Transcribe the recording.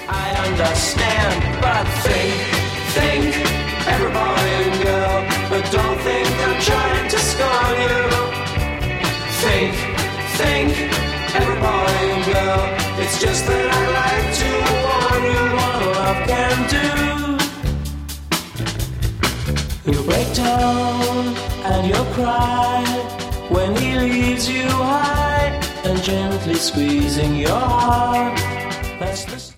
I understand, but think, every boy and girl, but don't think I'm trying to scorn you. Think, every boy and girl, it's just that I like to warn you what love can do. You'll break down and you'll cry when he leaves you high and gently squeezing your heart. That's the